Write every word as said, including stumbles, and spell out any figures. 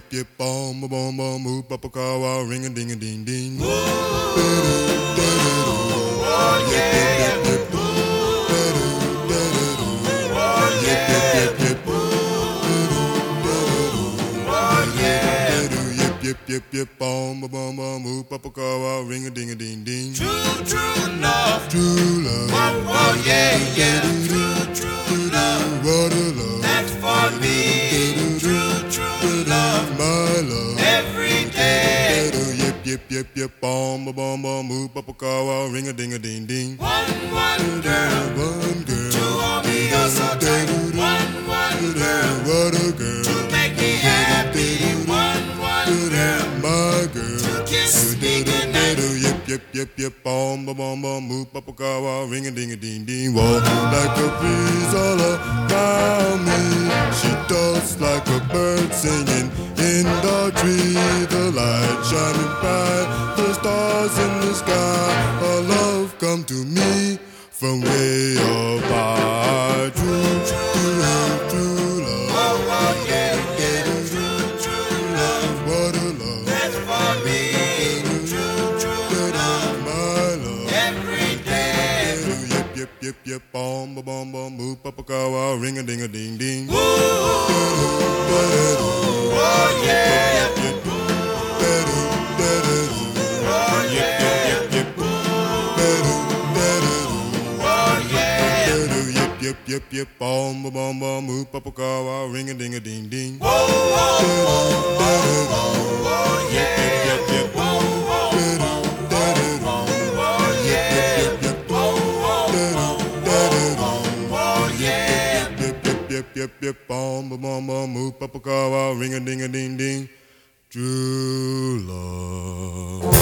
yip, bom, ba, bom, bom, boop, papa, kawa, ring a ding a ding ding. Oh yeah. Yip, yip, yip, bom, ba, bom, bom, boop, papa, kawa, ring a ding a ding ding. True, true love. True love. Oh, oh yeah, yeah. True, true love. What a love. That's for me. True, true love. My love. Every day. Yip, yip, yip, yip, bom, ba, bom, bom, boop, papa, kawa, ring a ding a ding ding. One, one girl. One girl. To hold me oh so tight. One, one girl. What a girl. To make me happy. One, one girl. My girl. To kiss me goodnight. Yip, yip, yip, yip, bom, ba, bom, bom, boop, papa, kawa, ring a ding a ding ding. Walk like a breeze all around me. She talks like a bird singing in the tree. The light shining bright, the stars in the sky. Her love come to me from way up high. True, true love, true love. Oh, oh yeah, yeah. True, true love. What a love. That's for me. True, true love. My love. Every day. Yip, yip, yip, yip, bom, ba, bom, bom, boop, papa, kawa, ring a ding a ding ding. Ooh, oh yeah. Oh yeah. Oh yeah. Yip, yip, yip, yip, bom, ba, bom, bom, boop, papa, kawa, ring a ding a ding ding. Oh, oh, oh, oh yeah. Yip, yip, Oh, oh, oh yeah. Oh yeah. yip, yip, yip, yip, yip, bom, ba, bom, bom, boop, papa, kawa, ring a ding a ding ding. True love.